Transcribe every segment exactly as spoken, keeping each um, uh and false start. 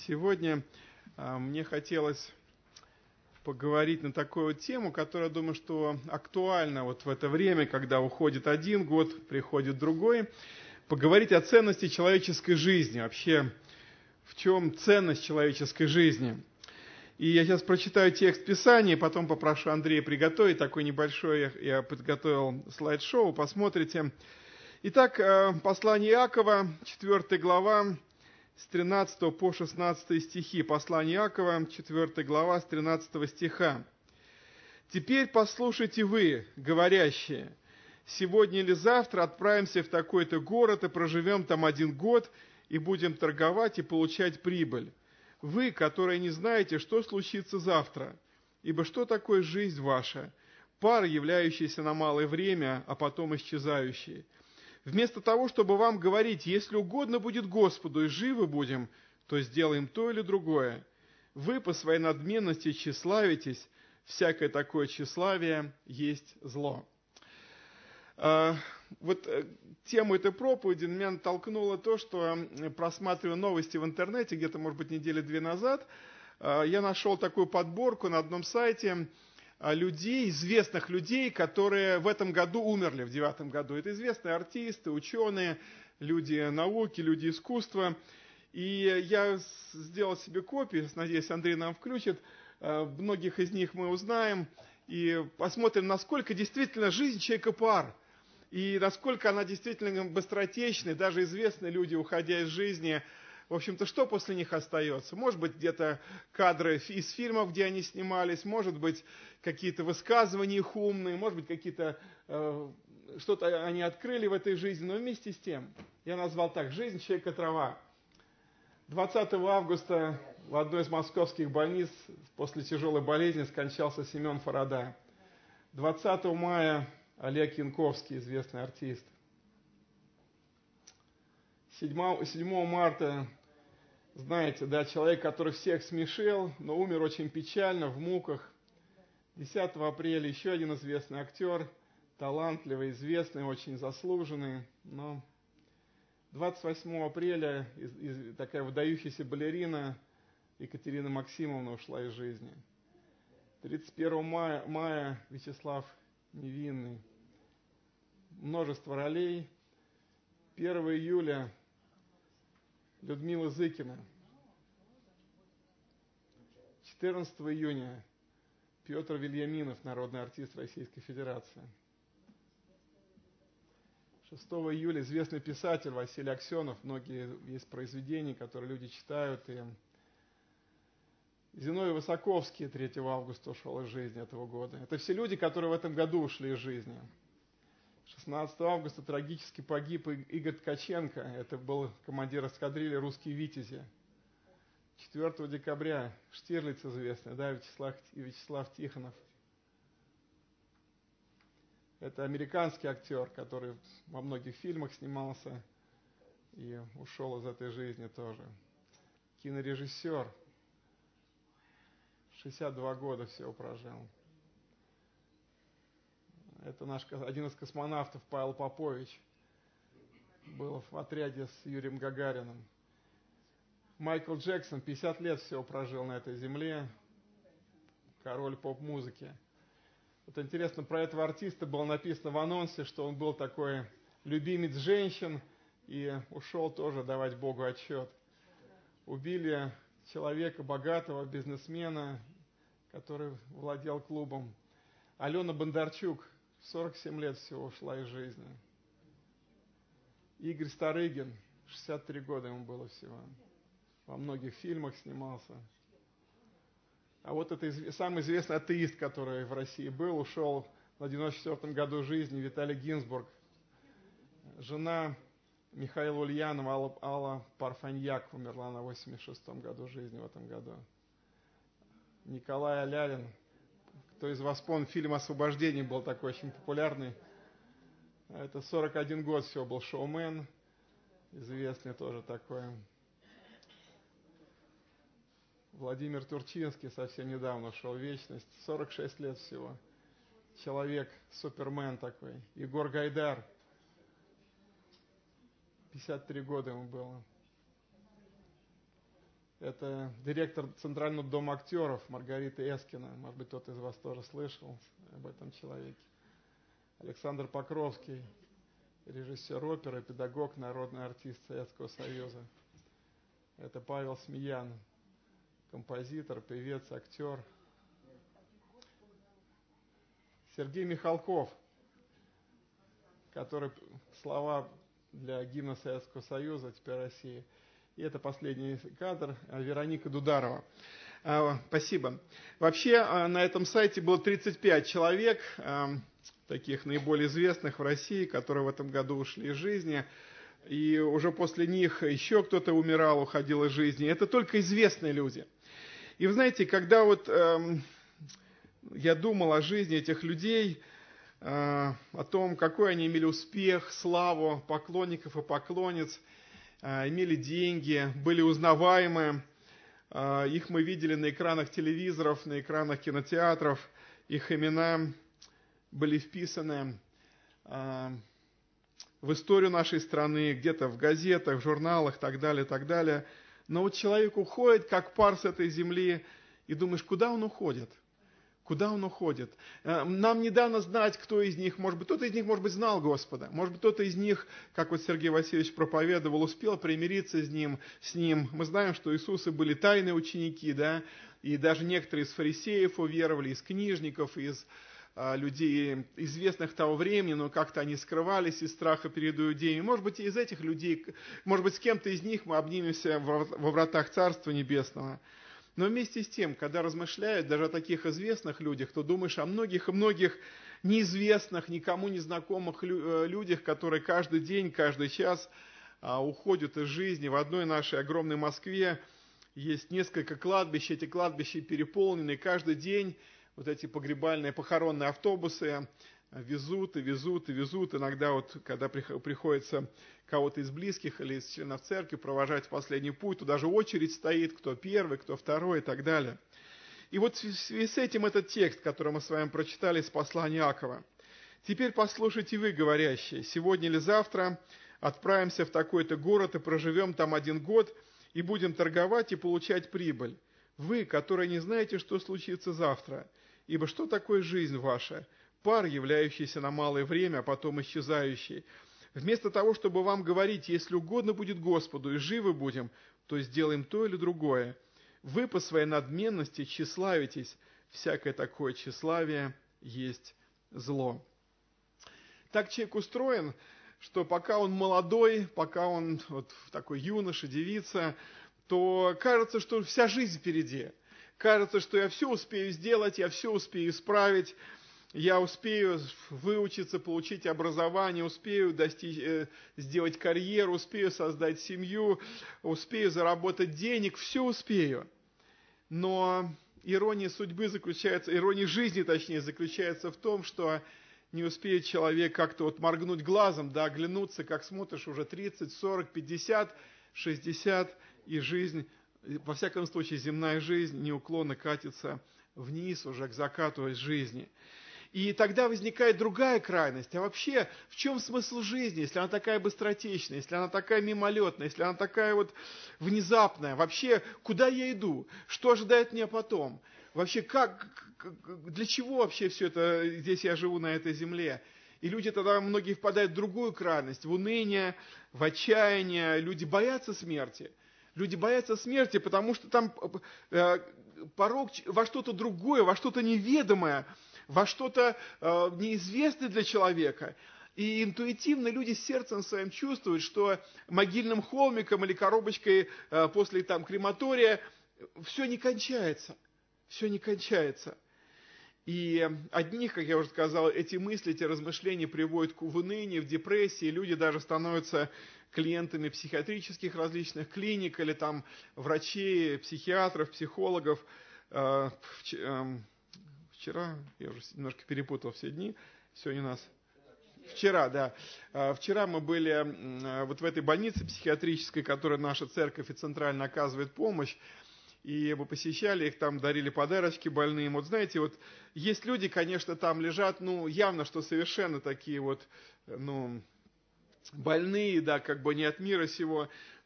Сегодня а, мне хотелось поговорить на такую тему, которая, думаю, что актуальна вот в это время, когда уходит один год, приходит другой. Поговорить о ценности человеческой жизни, вообще в чем ценность человеческой жизни. И я сейчас прочитаю текст Писания, потом попрошу Андрея приготовить такой небольшой, я подготовил слайд-шоу, посмотрите. Итак, послание Иакова, четвёртая глава, с тринадцатого по шестнадцатый стихи. Послание Иакова, четвёртая глава, с тринадцатого стиха. «Теперь послушайте вы, говорящие, сегодня или завтра отправимся в такой-то город и проживем там один год, и будем торговать и получать прибыль. Вы, которые не знаете, что случится завтра, ибо что такое жизнь ваша? Пар, являющийся на малое время, а потом исчезающий. Вместо того, чтобы вам говорить, если угодно будет Господу и живы будем, то сделаем то или другое. Вы по своей надменности тщеславитесь, всякое такое тщеславие есть зло». Вот тему этой проповеди меня натолкнуло то, что, просматривая новости в интернете, где-то, может быть, недели две назад, я нашел такую подборку на одном сайте людей, известных людей, которые в этом году умерли, в девятом году. Это известные артисты, ученые, люди науки, люди искусства. И я сделал себе копии, надеюсь, Андрей нам включит. Многих из них мы узнаем и посмотрим, насколько действительно жизнь человека пар. И насколько она действительно быстротечна, даже известные люди, уходя из жизни, в общем-то, что после них остается? Может быть, где-то кадры из фильмов, где они снимались, может быть, какие-то высказывания их умные, может быть, какие-то, э, что-то они открыли в этой жизни, но вместе с тем, я назвал так, «Жизнь человека-трава». двадцатого августа в одной из московских больниц после тяжелой болезни скончался Семен Фарада. двадцатого мая Олег Янковский, известный артист. седьмого марта, знаете, да, человек, который всех смешил, но умер очень печально, в муках. десятого апреля еще один известный актер, талантливый, известный, очень заслуженный. Но двадцать восьмого апреля из, из, такая выдающаяся балерина Екатерина Максимовна ушла из жизни. тридцать первого мая, мая Вячеслав Невинный. Множество ролей. первого июля Людмила Зыкина. четырнадцатого июня Петр Вельяминов, народный артист Российской Федерации. шестого июля известный писатель Василий Аксенов. Многие есть произведения, которые люди читают. И Зиновий Высоковский третьего августа ушел из жизни этого года. Это все люди, которые в этом году ушли из жизни. шестнадцатого августа трагически погиб Игорь Ткаченко. Это был командир эскадрильи «Русские витязи». четвёртого декабря Штирлиц известный, да, Вячеслав, Вячеслав Тихонов. Это американский актер, который во многих фильмах снимался и ушел из этой жизни тоже. Кинорежиссер. шестьдесят два года всего прожил. Это наш один из космонавтов Павел Попович. Был в отряде с Юрием Гагариным. Майкл Джексон пятьдесят лет всего прожил на этой земле. Король поп-музыки. Вот интересно, про этого артиста было написано в анонсе, что он был такой любимец женщин и ушел тоже давать Богу отчет. Убили человека, богатого бизнесмена, который владел клубом. Алена Бондарчук, сорок семь лет всего ушла из жизни. Игорь Старыгин, шестьдесят три года ему было всего. Во многих фильмах снимался. А вот это самый известный атеист, который в России был, ушел в девяносто четвёртом году жизни, Виталий Гинзбург. Жена Михаила Ульянова, Алла, Алла Парфаньяк, умерла на восемьдесят шестом году жизни в этом году. Николай Алялин. Кто из вас помнит, фильм «Освобождение» был такой очень популярный. Это сорок один год всего был шоумен, известный тоже такой. Владимир Турчинский совсем недавно ушел в вечность, сорок шесть лет всего. Человек, супермен такой. Егор Гайдар, пятьдесят три года ему было. Это директор Центрального дома актеров Маргарита Эскина. Может быть, кто-то из вас тоже слышал об этом человеке. Александр Покровский, режиссер оперы, педагог, народный артист Советского Союза. Это Павел Смеян, композитор, певец, актер. Сергей Михалков, который слова для гимна Советского Союза, теперь России. И это последний кадр, Вероника Дударова. Спасибо. Вообще на этом сайте было тридцать пять человек, таких наиболее известных в России, которые в этом году ушли из жизни. И уже после них еще кто-то умирал, уходил из жизни. Это только известные люди. И вы знаете, когда вот э, я думал о жизни этих людей, э, о том, какой они имели успех, славу поклонников и поклонниц, э, имели деньги, были узнаваемы, э, их мы видели на экранах телевизоров, на экранах кинотеатров, их имена были вписаны э, в историю нашей страны, где-то в газетах, в журналах, так далее, так далее. Но вот человек уходит, как пар с этой земли, и думаешь, куда он уходит? Куда он уходит? Нам не дано знать, кто из них, может быть, кто-то из них, может быть, знал Господа. Может быть, кто-то из них, как вот Сергей Васильевич проповедовал, успел примириться с ним. С ним. Мы знаем, что Иисуса были тайные ученики, да, и даже некоторые из фарисеев уверовали, из книжников, из людей, известных того времени, но как-то они скрывались из страха перед иудеями. Может быть, из этих людей, может быть, с кем-то из них мы обнимемся во вратах Царства Небесного. Но вместе с тем, когда размышляют даже о таких известных людях, то думаешь о многих и многих неизвестных, никому не знакомых людях, которые каждый день, каждый час уходят из жизни. В одной нашей огромной Москве есть несколько кладбищ, эти кладбища переполнены, каждый день вот эти погребальные, похоронные автобусы везут и везут и везут. Иногда вот, когда приходится кого-то из близких или из членов церкви провожать в последний путь, то даже очередь стоит, кто первый, кто второй и так далее. И вот в связи с этим этот текст, который мы с вами прочитали из послания Иакова. «Теперь послушайте вы, говорящие, сегодня или завтра отправимся в такой-то город и проживем там один год, и будем торговать и получать прибыль. Вы, которые не знаете, что случится завтра, ибо что такое жизнь ваша? Пар, являющийся на малое время, а потом исчезающий. Вместо того, чтобы вам говорить, если угодно будет Господу, и живы будем, то сделаем то или другое. Вы по своей надменности тщеславитесь, всякое такое тщеславие есть зло». Так человек устроен, что пока он молодой, пока он вот такой юноша, девица, то кажется, что вся жизнь впереди. Кажется, что я все успею сделать, я все успею исправить, я успею выучиться, получить образование, успею достичь, э, сделать карьеру, успею создать семью, успею заработать денег, все успею. Но ирония судьбы заключается, ирония жизни, точнее, заключается в том, что не успеет человек как-то вот моргнуть глазом, да, оглянуться, как смотришь, уже тридцать, сорок, пятьдесят, шестьдесят, и жизнь, во всяком случае, земная жизнь неуклонно катится вниз уже к закату из жизни. И тогда возникает другая крайность. А вообще, в чем смысл жизни, если она такая быстротечная, если она такая мимолетная, если она такая вот внезапная? Вообще, куда я иду? Что ожидает меня потом? Вообще, как, для чего вообще все это, здесь я живу на этой земле? И люди тогда, многие впадают в другую крайность, в уныние, в отчаяние. Люди боятся смерти. Люди боятся смерти, потому что там э, порог во что-то другое, во что-то неведомое, во что-то э, неизвестное для человека. И интуитивно люди сердцем своим чувствуют, что могильным холмиком или коробочкой э, после там, крематория все не кончается. Все не кончается. И одних, как я уже сказал, эти мысли, эти размышления приводят к унынию, в депрессии. Люди даже становятся клиентами психиатрических различных клиник или там врачей, психиатров, психологов. Вчера, я уже немножко перепутал все дни, сегодня у нас... Вчера, да. Вчера мы были вот в этой больнице психиатрической, которая наша церковь и центрально оказывает помощь. И мы посещали их, там дарили подарочки больным. Вот знаете, вот есть люди, конечно, там лежат, ну, явно, что совершенно такие вот, ну, больные, да, как бы не от мира сего.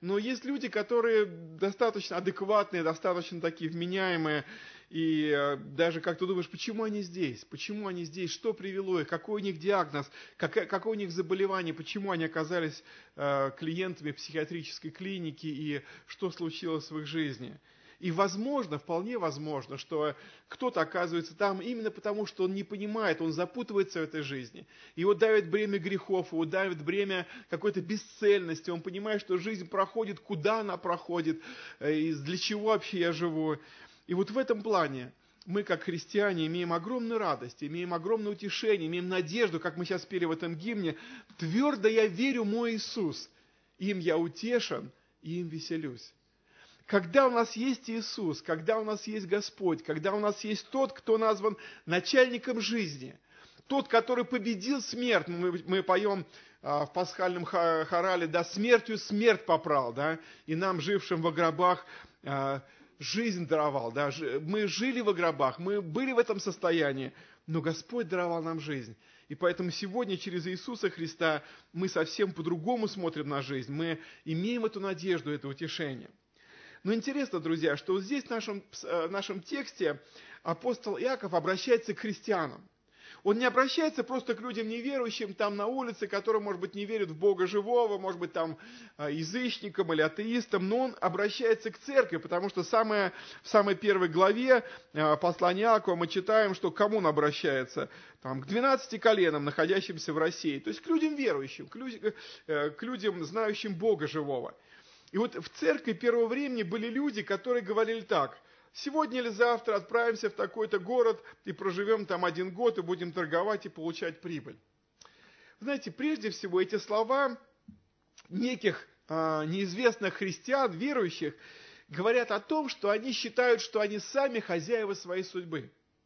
но есть люди, которые достаточно адекватные, достаточно такие вменяемые, и э, даже как ты думаешь, почему они здесь? Почему они здесь? Что привело их? Какой у них диагноз? Какое, какое у них заболевание? Почему они оказались э, клиентами психиатрической клиники? И что случилось в их жизни? И возможно, вполне возможно, что кто-то оказывается там именно потому, что он не понимает, он запутывается в этой жизни. Его давит бремя грехов, его давит бремя какой-то бесцельности. Он понимает, что жизнь проходит, куда она проходит, и для чего вообще я живу. И вот в этом плане мы, как христиане, имеем огромную радость, имеем огромное утешение, имеем надежду, как мы сейчас пели в этом гимне. «Твердо я верю, мой Иисус, им я утешен, и им веселюсь». Когда у нас есть Иисус, когда у нас есть Господь, когда у нас есть тот, кто назван начальником жизни, тот, который победил смерть, мы, мы поем а, в пасхальном хорале, да, смертью смерть попрал, да, и нам, жившим во гробах, а, жизнь даровал, да, мы жили во гробах, мы были в этом состоянии, но Господь даровал нам жизнь. И поэтому сегодня через Иисуса Христа мы совсем по-другому смотрим на жизнь, мы имеем эту надежду, это утешение. Но интересно, друзья, что вот здесь в нашем, в нашем тексте апостол Иаков обращается к христианам. Он не обращается просто к людям неверующим там на улице, которые, может быть, не верят в Бога живого, может быть, там язычникам или атеистам, но он обращается к церкви, потому что самое, в самой первой главе послания Иакова мы читаем, что к кому он обращается? Там, к двенадцати коленам, находящимся в России, то есть к людям верующим, к людям, к людям знающим Бога живого. И вот в церкви первого времени были люди, которые говорили так: сегодня или завтра отправимся в такой-то город и проживем там один год и будем торговать и получать прибыль. Знаете, прежде всего эти слова неких а, неизвестных христиан, верующих, говорят о том, что они считают, что они сами хозяева своей судьбы.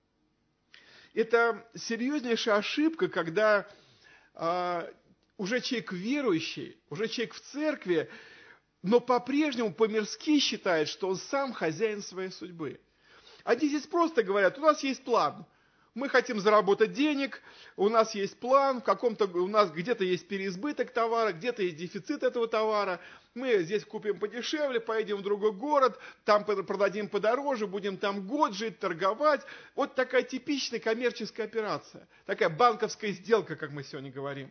Это серьезнейшая ошибка, когда а, уже человек верующий, уже человек в церкви, но по-прежнему по-мирски считает, что он сам хозяин своей судьбы. Они здесь просто говорят: у нас есть план, мы хотим заработать денег, у нас есть план, в каком-то, у нас где-то есть переизбыток товара, где-то есть дефицит этого товара, мы здесь купим подешевле, поедем в другой город, там продадим подороже, будем там год жить, торговать. Вот такая типичная коммерческая операция, такая банковская сделка, как мы сегодня говорим.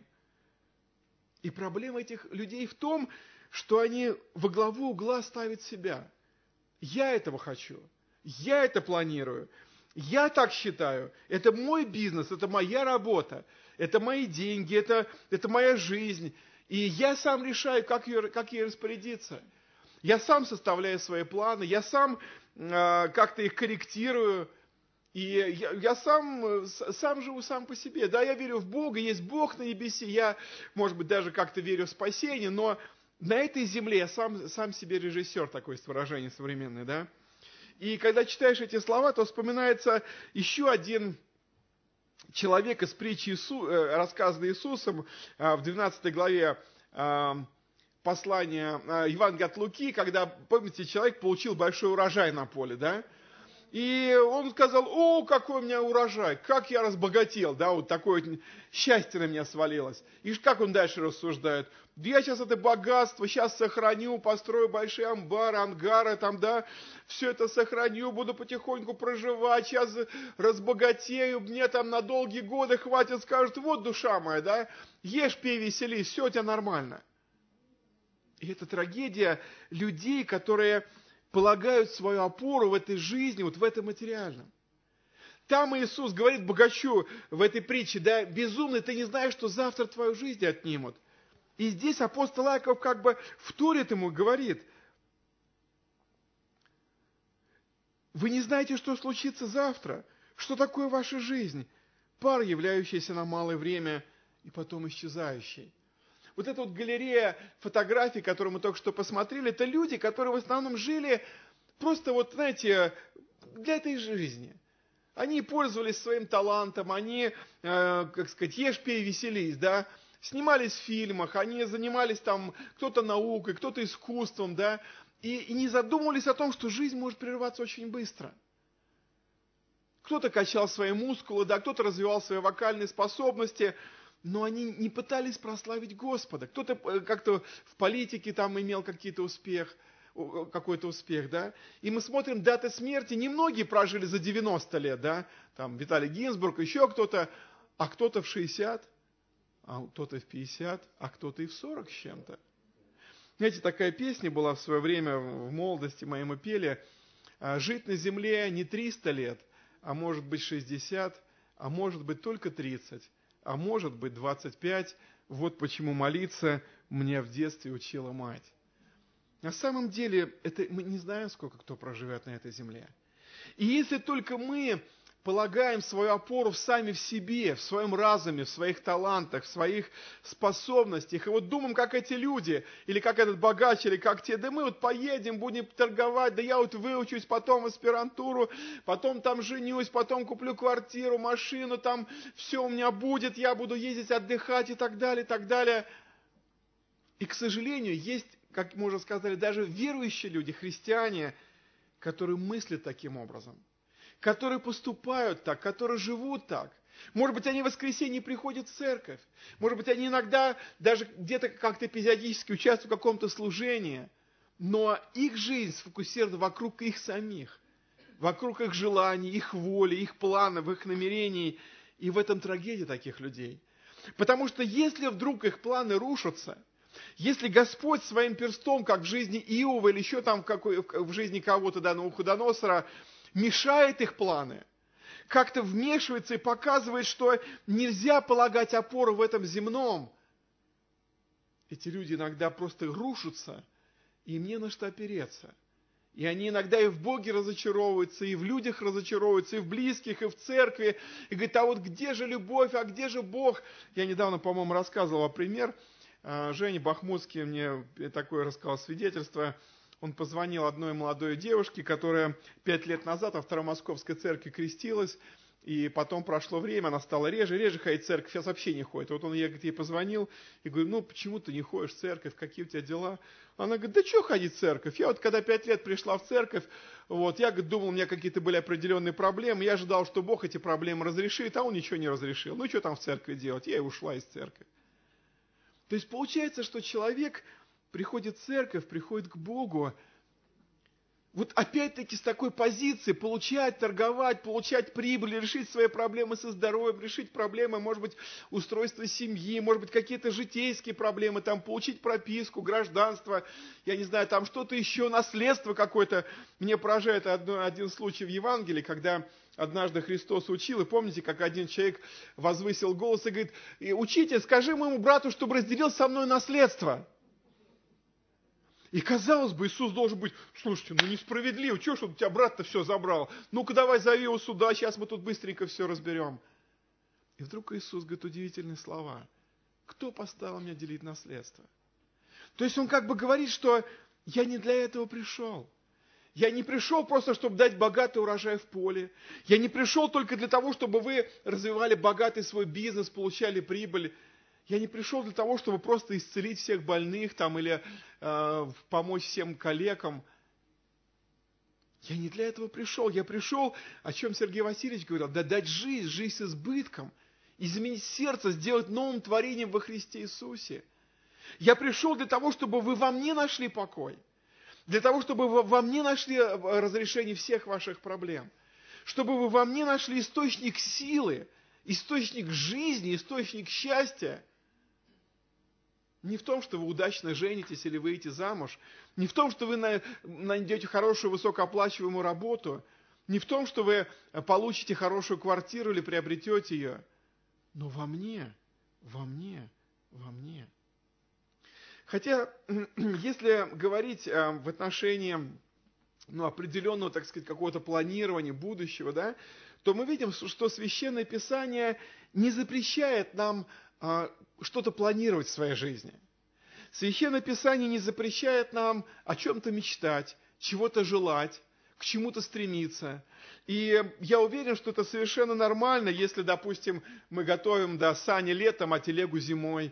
И проблема этих людей в том, что они во главу угла ставят себя. Я этого хочу, я это планирую, я так считаю, это мой бизнес, это моя работа, это мои деньги, это, это моя жизнь. И я сам решаю, как, ее, как ей распорядиться. Я сам составляю свои планы, я сам э, как-то их корректирую. И я, я сам, сам живу сам по себе. Да, я верю в Бога, есть Бог на небесе, я, может быть, даже как-то верю в спасение, но на этой земле я сам, сам себе режиссер, такое есть выражение современное, да. И когда читаешь эти слова, то вспоминается еще один человек из притчи, Иису, рассказанный Иисусом в двенадцатой главе послания Евангелия от Луки, когда, помните, человек получил большой урожай на поле, да. И он сказал: о, какой у меня урожай, как я разбогател, да, вот такое счастье на меня свалилось. И как он дальше рассуждает? Да я сейчас это богатство, сейчас сохраню, построю большие амбары, ангары, там, да, все это сохраню, буду потихоньку проживать, сейчас разбогатею, мне там на долгие годы хватит, скажут: вот душа моя, да, ешь, пей, веселись, все у тебя нормально. И это трагедия людей, которые полагают свою опору в этой жизни, вот в этом материальном. Там Иисус говорит богачу в этой притче: да, безумный, ты не знаешь, что завтра твою жизнь отнимут. И здесь апостол Иаков как бы вторит ему, говорит: вы не знаете, что случится завтра, что такое ваша жизнь, пар, являющийся на малое время и потом исчезающий. Вот эта вот галерея фотографий, которую мы только что посмотрели, это люди, которые в основном жили просто, вот, знаете, для этой жизни. Они пользовались своим талантом, они, э, как сказать, ешь, пей, веселись, да, снимались в фильмах, они занимались там кто-то наукой, кто-то искусством, да, и, и не задумывались о том, что жизнь может прерваться очень быстро. Кто-то качал свои мускулы, да, кто-то развивал свои вокальные способности, но они не пытались прославить Господа. Кто-то как-то в политике там имел какие-то успех, какой-то успех, да. И мы смотрим даты смерти, немногие прожили за девяносто лет, да. Там Виталий Гинзбург, еще кто-то, а кто-то в шестьдесят, а кто-то в пятьдесят, а кто-то и в сорок с чем-то. Знаете, такая песня была в свое время, в молодости моей мы пели: «Жить на земле не триста лет, а может быть шестьдесят, а может быть только тридцать, а может быть двадцать пять. Вот почему молиться меня в детстве учила мать». На самом деле, это, мы не знаем, сколько кто проживет на этой земле. И если только мы полагаем свою опору сами в себе, в своем разуме, в своих талантах, в своих способностях, и вот думаем, как эти люди, или как этот богач, или как те, да мы вот поедем, будем торговать, да я вот выучусь, потом в аспирантуру, потом там женюсь, потом куплю квартиру, машину, там все у меня будет, я буду ездить, отдыхать и так далее, и так далее. И, к сожалению, есть, как мы уже сказали, даже верующие люди, христиане, которые мыслят таким образом, которые поступают так, которые живут так. Может быть, они в воскресенье приходят в церковь. Может быть, они иногда даже где-то как-то эпизодически участвуют в каком-то служении. Но их жизнь сфокусирована вокруг их самих, вокруг их желаний, их воли, их планов, их намерений. И в этом трагедия таких людей. Потому что если вдруг их планы рушатся, если Господь своим перстом, как в жизни Иова или еще там в, какой, в жизни кого-то, да, Навуходоносора, мешает их планы, как-то вмешивается и показывает, что нельзя полагать опору в этом земном, эти люди иногда просто рушатся, и им не на что опереться. И они иногда и в Боге разочаровываются, и в людях разочаровываются, и в близких, и в церкви. И говорят, а вот где же любовь, а где же Бог? Я недавно, по-моему, рассказывал пример. Женя Бахмутский мне такое рассказал свидетельство. Он позвонил одной молодой девушке, которая пять лет назад во Второй Московской церкви крестилась, и потом прошло время, она стала реже, реже ходить в церковь, сейчас вообще не ходит. Вот он ей, говорит, ей позвонил и говорит, ну почему ты не ходишь в церковь, какие у тебя дела? Она говорит, да что ходить в церковь? Я вот когда пять лет пришла в церковь, вот, я говорит, думал, у меня какие-то были определенные проблемы, я ожидал, что Бог эти проблемы разрешит, а Он ничего не разрешил. Ну что там в церкви делать? Я и ушла из церкви. То есть получается, что человек приходит в церковь, приходит к Богу, вот опять-таки с такой позиции получать, торговать, получать прибыль, решить свои проблемы со здоровьем, решить проблемы, может быть, устройства семьи, может быть, какие-то житейские проблемы, там, получить прописку, гражданство, я не знаю, там что-то еще, наследство какое-то. Мне поражает одно, один случай в Евангелии, когда однажды Христос учил, и помните, как один человек возвысил голос и говорит, учитель, скажи моему брату, чтобы разделил со мной наследство. И казалось бы, Иисус должен быть, слушайте, ну несправедливо, чего ж он у тебя брат-то все забрал? Ну-ка давай зови его сюда, сейчас мы тут быстренько все разберем. И вдруг Иисус говорит удивительные слова. Кто поставил меня делить наследство? То есть он как бы говорит, что я не для этого пришел. Я не пришел просто, чтобы дать богатый урожай в поле. Я не пришел только для того, чтобы вы развивали богатый свой бизнес, получали прибыль. Я не пришел для того, чтобы просто исцелить всех больных там, или э, помочь всем калекам. Я не для этого пришел. Я пришел, о чем Сергей Васильевич говорил, да дать жизнь, жизнь с избытком, изменить сердце, сделать новым творением во Христе Иисусе. Я пришел для того, чтобы вы во мне нашли покой, для того, чтобы вы во мне нашли разрешение всех ваших проблем, чтобы вы во мне нашли источник силы, источник жизни, источник счастья. Не в том, что вы удачно женитесь или выйдете замуж, не в том, что вы найдете хорошую высокооплачиваемую работу, не в том, что вы получите хорошую квартиру или приобретете ее, но во мне, во мне, во мне. Хотя, если говорить в отношении ну, определенного, так сказать, какого-то планирования будущего, да, то мы видим, что Священное Писание не запрещает нам а, что-то планировать в своей жизни. Священное Писание не запрещает нам о чем-то мечтать, чего-то желать, к чему-то стремиться. И я уверен, что это совершенно нормально, если, допустим, мы готовим да, сани летом, а телегу зимой.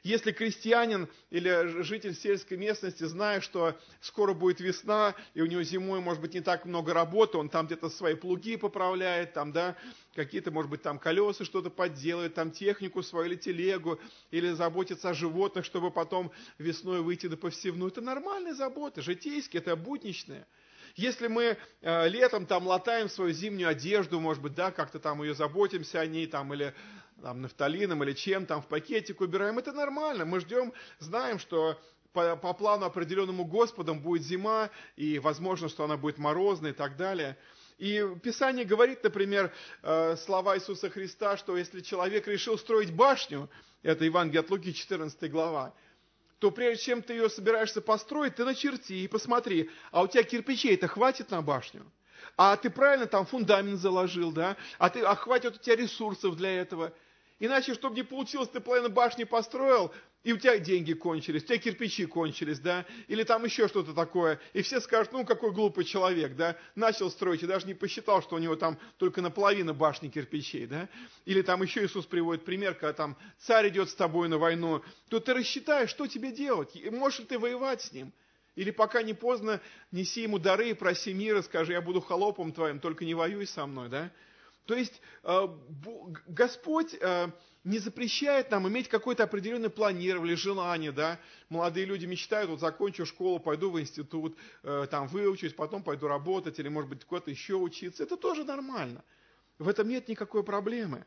Если крестьянин или житель сельской местности, зная, что скоро будет весна, и у него зимой, может быть, не так много работы, он там где-то свои плуги поправляет, там, да, какие-то, может быть, там колеса что-то подделает, там технику свою или телегу, или заботится о животных, чтобы потом весной выйти на посевную. Это нормальные заботы, житейские, это будничные. Если мы э, летом там латаем свою зимнюю одежду, может быть, да, как-то там ее заботимся о ней, там, или там, нафталином, или чем, там, в пакетик убираем, это нормально. Мы ждем, знаем, что по, по плану определенному Господом будет зима, и возможно, что она будет морозной и так далее. И Писание говорит, например, э, слова Иисуса Христа, что если человек решил строить башню, это Евангелие от Луки, четырнадцатая глава, то прежде чем ты ее собираешься построить, ты начерти и посмотри, а у тебя кирпичей-то хватит на башню? А ты правильно там фундамент заложил, да? А, ты, а хватит у тебя ресурсов для этого? Иначе, чтобы не получилось, ты половину башни построил, и у тебя деньги кончились, у тебя кирпичи кончились, да? Или там еще что-то такое. И все скажут, ну, какой глупый человек, да? Начал строить и даже не посчитал, что у него там только наполовину башни кирпичей, да? Или там еще Иисус приводит пример, когда там царь идет с тобой на войну, то ты рассчитаешь, что тебе делать. И можешь ли ты воевать с ним? Или пока не поздно, неси ему дары и проси мира, скажи, я буду холопом твоим, только не воюй со мной, да? То есть Господь не запрещает нам иметь какое-то определенное планирование, желание, да. Молодые люди мечтают, вот закончу школу, пойду в институт, там выучусь, потом пойду работать, или, может быть, куда-то еще учиться. Это тоже нормально. В этом нет никакой проблемы.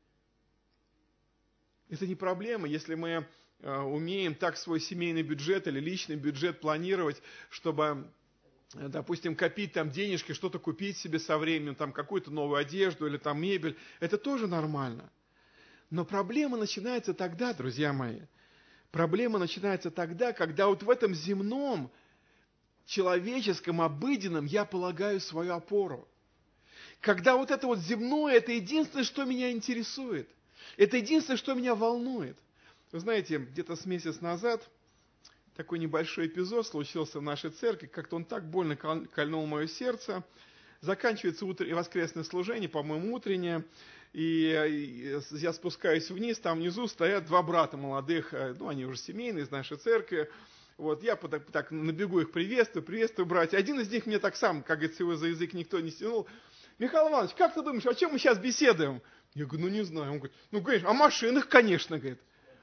Это не проблема, если мы умеем так свой семейный бюджет или личный бюджет планировать, чтобы, допустим, копить там денежки, что-то купить себе со временем, там какую-то новую одежду или там мебель. Это тоже нормально. Но проблема начинается тогда, друзья мои. Проблема начинается тогда, когда вот в этом земном, человеческом, обыденном я полагаю свою опору. Когда вот это вот земное, это единственное, что меня интересует. Это единственное, что меня волнует. Вы знаете, где-то с месяц назад такой небольшой эпизод случился в нашей церкви, как-то он так больно кольнул мое сердце. Заканчивается утреннее воскресное служение, по-моему, утреннее, и я спускаюсь вниз, там внизу стоят два брата молодых, ну, они уже семейные, из нашей церкви. Вот, я так, так на бегу их приветствую, приветствую, братья. Один из них мне так сам, как говорится, его за язык никто не стянул. Михаил Иванович, как ты думаешь, о чем мы сейчас беседуем? Я говорю, ну, не знаю. Он говорит, ну, конечно, о машинах, конечно, говорит.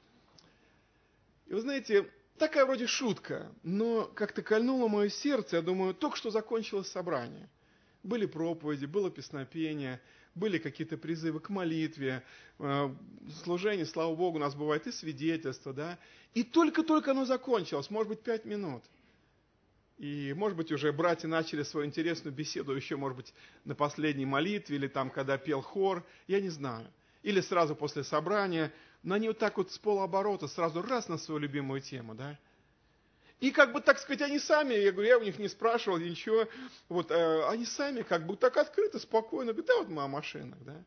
И вы знаете, такая вроде шутка, но как-то кольнуло мое сердце. Я думаю, только что закончилось собрание. Были проповеди, было песнопение, были какие-то призывы к молитве, служение, слава Богу, у нас бывает и свидетельство, да. И только-только оно закончилось, может быть, пять минут. И, может быть, уже братья начали свою интересную беседу еще, может быть, на последней молитве, или там, когда пел хор, я не знаю. Или сразу после собрания, но они вот так вот с полуоборота сразу раз на свою любимую тему, да. И как бы, так сказать, они сами, я говорю, я у них не спрашивал ничего, вот, э, они сами как бы так открыто, спокойно, говорят, да вот мы о машинах, да.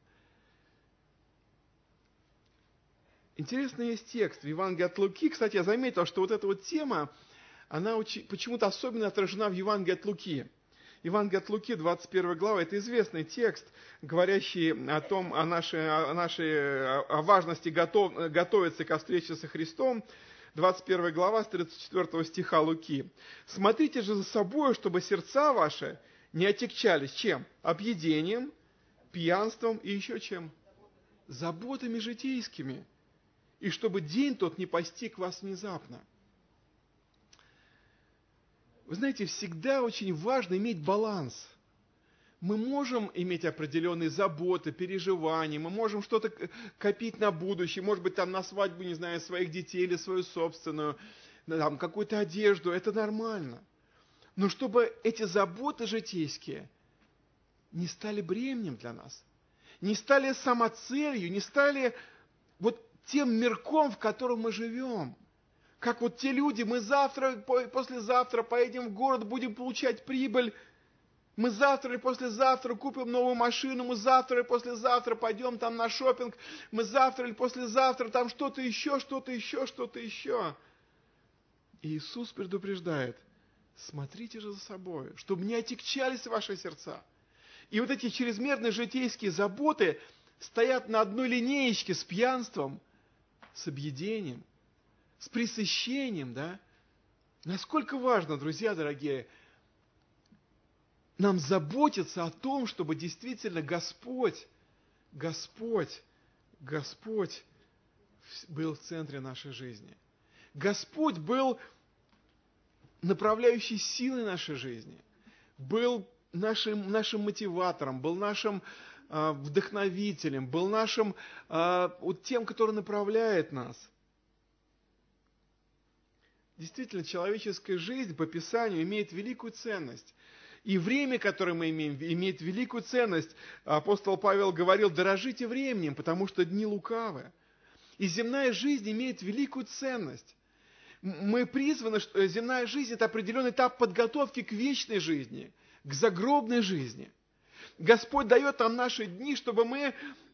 Интересный есть текст в Евангелии от Луки. Кстати, я заметил, что вот эта вот тема, она почему-то особенно отражена в Евангелии от Луки. Евангелие от Луки, двадцать первая глава, это известный текст, говорящий о том, о нашей, о нашей о важности готов, готовиться ко встрече со Христом. двадцать первая глава, с тридцать четвёртого стиха Луки. «Смотрите же за собой, чтобы сердца ваши не отягчались чем? Объедением, пьянством и еще чем? Заботами житейскими. И чтобы день тот не постиг вас внезапно». Вы знаете, всегда очень важно иметь баланс. Мы можем иметь определенные заботы, переживания, мы можем что-то копить на будущее, может быть, там на свадьбу, не знаю, своих детей или свою собственную, там, какую-то одежду, это нормально. Но чтобы эти заботы житейские не стали бременем для нас, не стали самоцелью, не стали вот тем мирком, в котором мы живем. Как вот те люди, мы завтра, послезавтра поедем в город, будем получать прибыль. Мы завтра или послезавтра купим новую машину, мы завтра или послезавтра пойдем там на шопинг, мы завтра или послезавтра там что-то еще, что-то еще, что-то еще. И Иисус предупреждает, смотрите же за собой, чтобы не отягчались ваши сердца. И вот эти чрезмерные житейские заботы стоят на одной линеечке с пьянством, с объедением, с пресыщением, да? Насколько важно, друзья дорогие, нам заботиться о том, чтобы действительно Господь, Господь, Господь был в центре нашей жизни. Господь был направляющей силой нашей жизни, был нашим, нашим мотиватором, был нашим э, вдохновителем, был нашим э, вот тем, который направляет нас. Действительно, человеческая жизнь по Писанию имеет великую ценность. И время, которое мы имеем, имеет великую ценность. Апостол Павел говорил: дорожите временем, потому что дни лукавы. И земная жизнь имеет великую ценность. Мы призваны, что земная жизнь – это определенный этап подготовки к вечной жизни, к загробной жизни. Господь дает нам наши дни, чтобы мы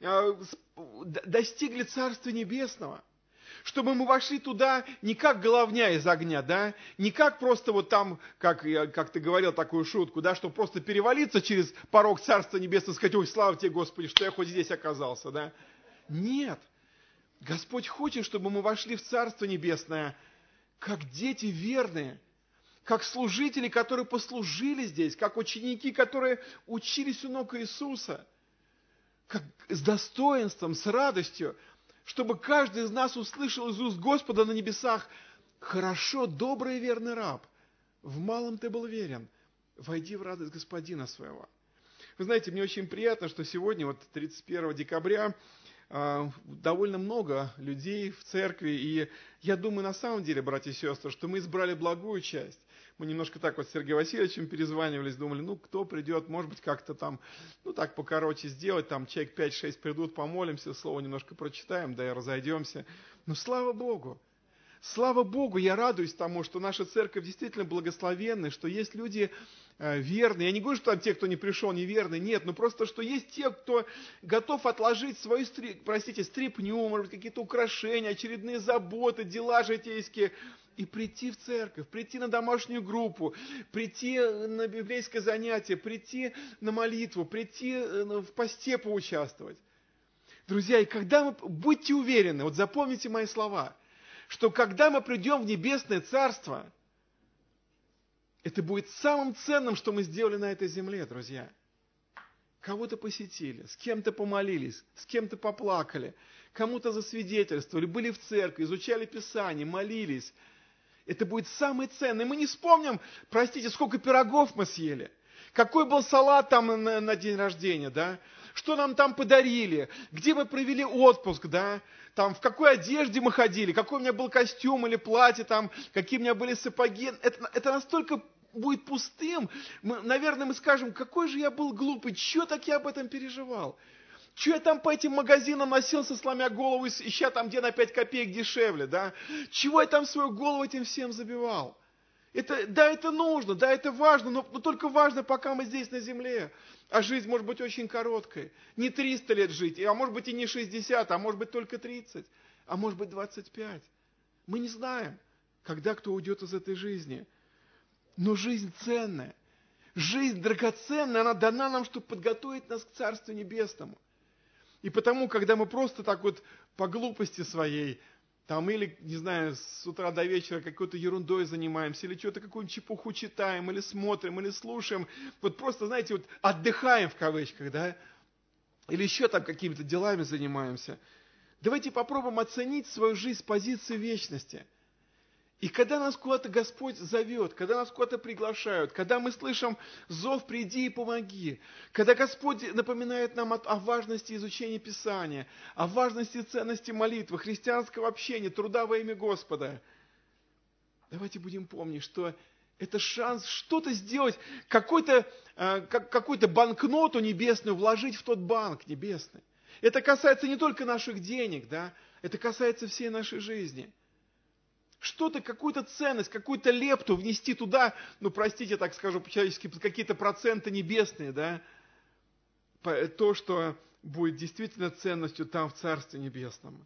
достигли Царства Небесного. Чтобы мы вошли туда не как головня из огня, да, не как просто вот там, как, как ты говорил такую шутку, да, чтобы просто перевалиться через порог Царства Небесного и сказать: ой, слава тебе, Господи, что я хоть здесь оказался, да. Нет. Господь хочет, чтобы мы вошли в Царство Небесное как дети верные, как служители, которые послужили здесь, как ученики, которые учились у ног Иисуса, как с достоинством, с радостью, чтобы каждый из нас услышал из уст Господа на небесах: хорошо, добрый и верный раб, в малом ты был верен, войди в радость Господина своего. Вы знаете, мне очень приятно, что сегодня, вот тридцать первого декабря, довольно много людей в церкви, и я думаю, на самом деле, братья и сестры, что мы избрали благую часть. Мы немножко так вот с Сергеем Васильевичем перезванивались, думали, ну, кто придет, может быть, как-то там, ну, так покороче сделать, там, человек пять-шесть придут, помолимся, слово немножко прочитаем, да и разойдемся. Но слава Богу! Слава Богу, я радуюсь тому, что наша церковь действительно благословенная, что есть люди э, верные. Я не говорю, что там те, кто не пришел, неверные, нет, но просто, что есть те, кто готов отложить свою, простите, стряпню, может быть, какие-то украшения, очередные заботы, дела житейские, и прийти в церковь, прийти на домашнюю группу, прийти на библейское занятие, прийти на молитву, прийти в посте поучаствовать. Друзья, и когда мы, будьте уверены, вот запомните мои слова, что когда мы придем в Небесное Царство, это будет самым ценным, что мы сделали на этой земле, друзья. Кого-то посетили, с кем-то помолились, с кем-то поплакали, кому-то засвидетельствовали, были в церкви, изучали Писание, молились. Это будет самое ценное. Мы не вспомним, простите, сколько пирогов мы съели, какой был салат там на, на день рождения, да? Что нам там подарили, где мы провели отпуск, да? Там, в какой одежде мы ходили, какой у меня был костюм или платье, там, какие у меня были сапоги. Это, это настолько будет пустым. Мы, наверное, мы скажем: какой же я был глупый, чего так я об этом переживал? Чего я там по этим магазинам носился, сломя голову, ища там, где на пять копеек дешевле, да? Чего я там свою голову этим всем забивал? Это, да, это нужно, да, это важно, но, но только важно, пока мы здесь на земле. А жизнь может быть очень короткой. Не триста лет жить, а может быть и не шестьдесят, а может быть только тридцать, а может быть двадцать пять. Мы не знаем, когда кто уйдет из этой жизни. Но жизнь ценная, жизнь драгоценная, она дана нам, чтобы подготовить нас к Царству Небесному. И потому, когда мы просто так вот по глупости своей, там или, не знаю, с утра до вечера какой-то ерундой занимаемся, или что-то, какую-нибудь чепуху читаем, или смотрим, или слушаем, вот просто, знаете, вот отдыхаем в кавычках, да, или еще там какими-то делами занимаемся. Давайте попробуем оценить свою жизнь с позиции вечности. И когда нас куда-то Господь зовет, когда нас куда-то приглашают, когда мы слышим зов «приди и помоги», когда Господь напоминает нам о, о важности изучения Писания, о важности и ценности молитвы, христианского общения, труда во имя Господа, давайте будем помнить, что это шанс что-то сделать, какой-то, э, как, какую-то банкноту небесную вложить в тот банк небесный. Это касается не только наших денег, да, это касается всей нашей жизни. Что-то, какую-то ценность, какую-то лепту внести туда, ну, простите, так скажу по-человечески, какие-то проценты небесные, да, то, что будет действительно ценностью там, в Царстве Небесном.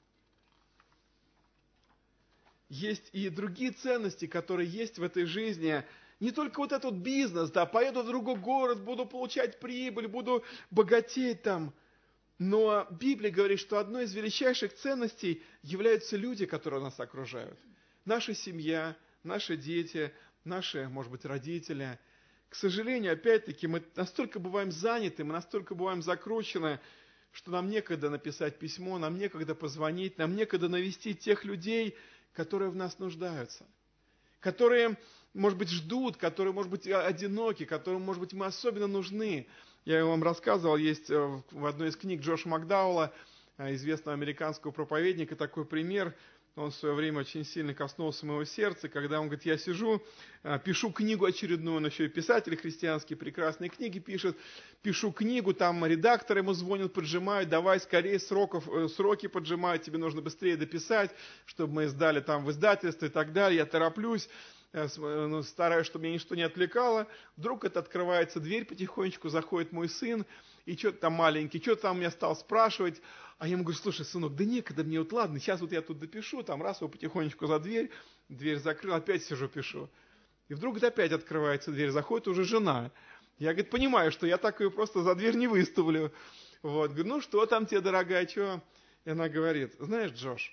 Есть и другие ценности, которые есть в этой жизни. Не только вот этот бизнес, да, поеду в другой город, буду получать прибыль, буду богатеть там. Но Библия говорит, что одной из величайших ценностей являются люди, которые нас окружают. наша семья, наши дети, наши, может быть, родители. К сожалению, опять-таки, мы настолько бываем заняты, мы настолько бываем закручены, что нам некогда написать письмо, нам некогда позвонить, нам некогда навестить тех людей, которые в нас нуждаются, которые, может быть, ждут, которые, может быть, одиноки, которым, может быть, мы особенно нужны. Я вам рассказывал, есть в одной из книг Джоша Макдауэлла, известного американского проповедника, такой пример. Он в свое время очень сильно коснулся моего сердца, когда он говорит, я сижу, пишу книгу очередную, он еще и писатель христианский, прекрасные книги пишет, пишу книгу, там редактор ему звонит, поджимают, давай скорее сроков, сроки поджимают, тебе нужно быстрее дописать, чтобы мы издали там в издательство и так далее, я тороплюсь, стараюсь, чтобы меня ничто не отвлекало. Вдруг это открывается дверь потихонечку, заходит мой сын, и что-то там маленький, что-то там меня стал спрашивать. А я ему говорю, слушай, сынок, да некогда мне, вот ладно, сейчас вот я тут допишу, там раз его потихонечку за дверь, дверь закрыл, опять сижу, пишу. И вдруг это опять открывается дверь, заходит уже жена. Я, говорит, понимаю, что я так ее просто за дверь не выставлю. Вот, говорю, ну что там тебе, дорогая, что? И она говорит, знаешь, Джош,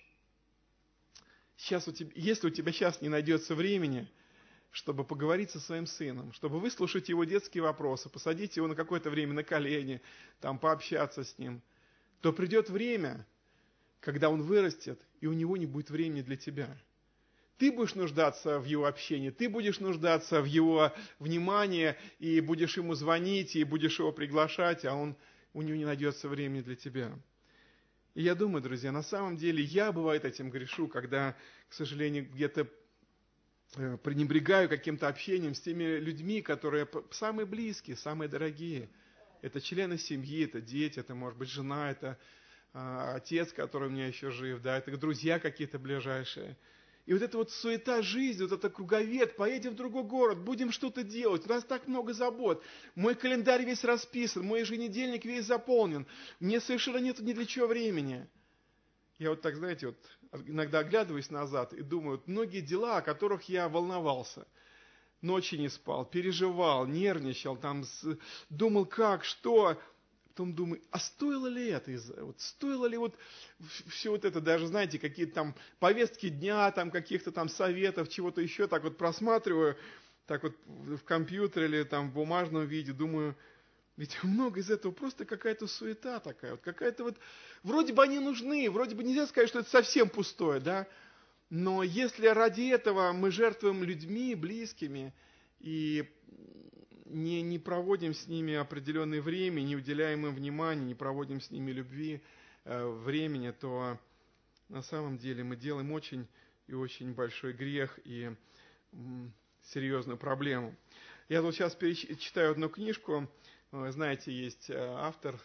сейчас у тебя, если у тебя сейчас не найдется времени, чтобы поговорить со своим сыном, чтобы выслушать его детские вопросы, посадить его на какое-то время на колени, там, пообщаться с ним, то придет время, когда он вырастет, и у него не будет времени для тебя. Ты будешь нуждаться в его общении, ты будешь нуждаться в его внимании, и будешь ему звонить, и будешь его приглашать, а он, у него не найдется времени для тебя. И я думаю, друзья, на самом деле я, бывает, этим грешу, когда, к сожалению, где-то пренебрегаю каким-то общением с теми людьми, которые самые близкие, самые дорогие. Это члены семьи, это дети, это, может быть, жена, это а, отец, который у меня еще жив, да, это друзья какие-то ближайшие. И вот эта вот суета жизни, вот это круговед, поедем в другой город, будем что-то делать, у нас так много забот. Мой календарь весь расписан, мой еженедельник весь заполнен, мне совершенно нет ни для чего времени. Я вот так, знаете, вот иногда оглядываюсь назад и думаю, вот многие дела, о которых я волновался, ночи не спал, переживал, нервничал, там, думал как, что, потом думаю, а стоило ли это, вот, стоило ли вот все вот это, даже, знаете, какие-то там повестки дня, там, каких-то там советов, чего-то еще, так вот просматриваю, так вот в компьютере или там в бумажном виде, думаю, ведь много из этого просто какая-то суета такая, вот какая-то вот, вроде бы они нужны, вроде бы нельзя сказать, что это совсем пустое, да, но если ради этого мы жертвуем людьми, близкими, и не, не проводим с ними определенное время, не уделяем им внимания, не проводим с ними любви, э, времени, то на самом деле мы делаем очень и очень большой грех и м, серьезную проблему. Я вот сейчас перечитаю одну книжку. Знаете, есть автор,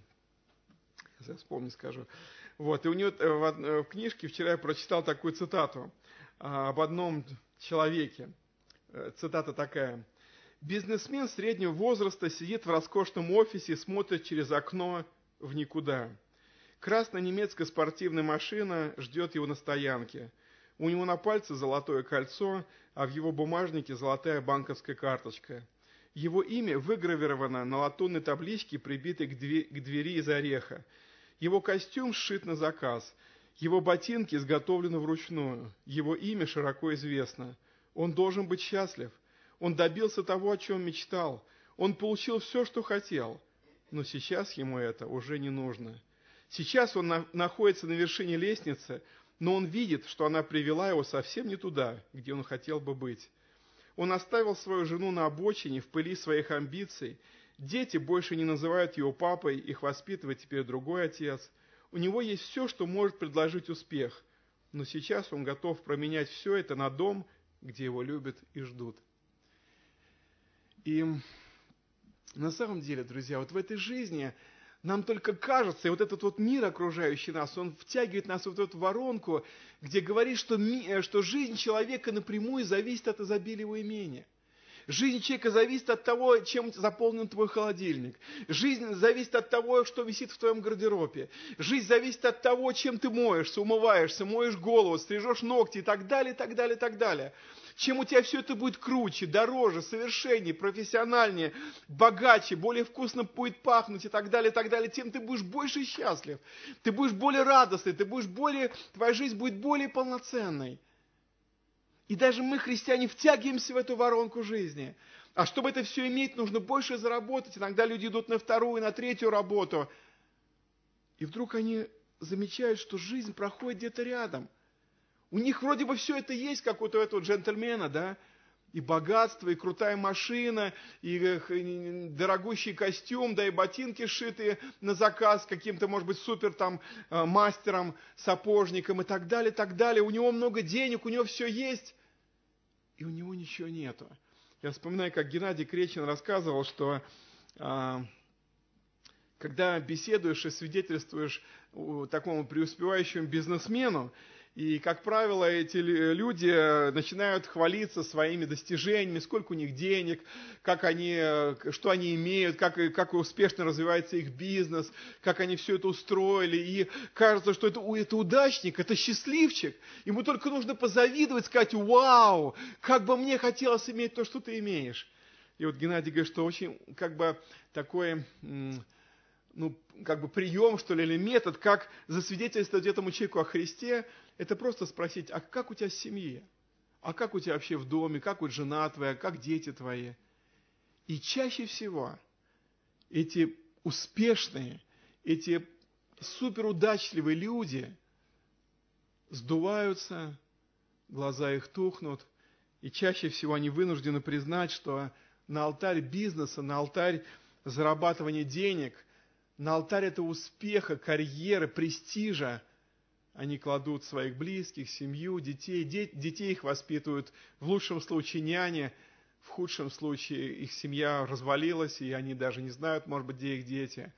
сейчас вспомню, скажу. Вот, и у него в, в книжке вчера я прочитал такую цитату об одном человеке. Цитата такая. «Бизнесмен среднего возраста сидит в роскошном офисе и смотрит через окно в никуда. Красная немецкая спортивная машина ждет его на стоянке. У него на пальце золотое кольцо, а в его бумажнике золотая банковская карточка. Его имя выгравировано на латунной табличке, прибитой к двери из ореха. Его костюм сшит на заказ. Его ботинки изготовлены вручную. Его имя широко известно. Он должен быть счастлив. Он добился того, о чем мечтал. Он получил все, что хотел. Но сейчас ему это уже не нужно. Сейчас он на- находится на вершине лестницы, но он видит, что она привела его совсем не туда, где он хотел бы быть. Он оставил свою жену на обочине в пыли своих амбиций. Дети больше не называют его папой, их воспитывает теперь другой отец. У него есть все, что может предложить успех. Но сейчас он готов променять все это на дом, где его любят и ждут». И на самом деле, друзья, вот в этой жизни нам только кажется, и вот этот вот мир, окружающий нас, он втягивает нас в эту воронку, где говорит, что, ми, что жизнь человека напрямую зависит от изобилия его имения. Жизнь человека зависит от того, чем заполнен твой холодильник. Жизнь зависит от того, что висит в твоем гардеробе. Жизнь зависит от того, чем ты моешься, умываешься, моешь голову, стрижешь ногти и так далее, и так далее, и так далее. Чем у тебя все это будет круче, дороже, совершеннее, профессиональнее, богаче, более вкусно будет пахнуть и так далее, и так далее, тем ты будешь больше счастлив. Ты будешь более радостный, ты будешь более, твоя жизнь будет более полноценной. И даже мы, христиане, втягиваемся в эту воронку жизни. А чтобы это все иметь, нужно больше заработать. Иногда люди идут на вторую, на третью работу. И вдруг они замечают, что жизнь проходит где-то рядом. У них вроде бы все это есть, как вот у этого джентльмена, да? И богатство, и крутая машина, и дорогущий костюм, да, и ботинки сшитые на заказ каким-то, может быть, супер там мастером, сапожником и так далее, так далее. У него много денег, у него все есть, и у него ничего нету. Я вспоминаю, как Геннадий Кречин рассказывал, что а, когда беседуешь и свидетельствуешь такому преуспевающему бизнесмену, и, как правило, эти люди начинают хвалиться своими достижениями, сколько у них денег, как они, что они имеют, как, как успешно развивается их бизнес, как они все это устроили. И кажется, что это, это удачник, это счастливчик. Ему только нужно позавидовать, сказать: «Вау, как бы мне хотелось иметь то, что ты имеешь». И вот Геннадий говорит, что очень как бы такой... ну, как бы прием, что ли, или метод, как засвидетельствовать этому человеку о Христе, это просто спросить: а как у тебя в семье? А как у тебя вообще в доме? Как вот жена твоя? Как дети твои? И чаще всего эти успешные, эти суперудачливые люди сдуваются, глаза их тухнут, и чаще всего они вынуждены признать, что на алтарь бизнеса, на алтарь зарабатывания денег, на алтарь этого успеха, карьеры, престижа они кладут своих близких, семью, детей. Детей их воспитывают в лучшем случае няни, в худшем случае их семья развалилась, и они даже не знают, может быть, где их дети.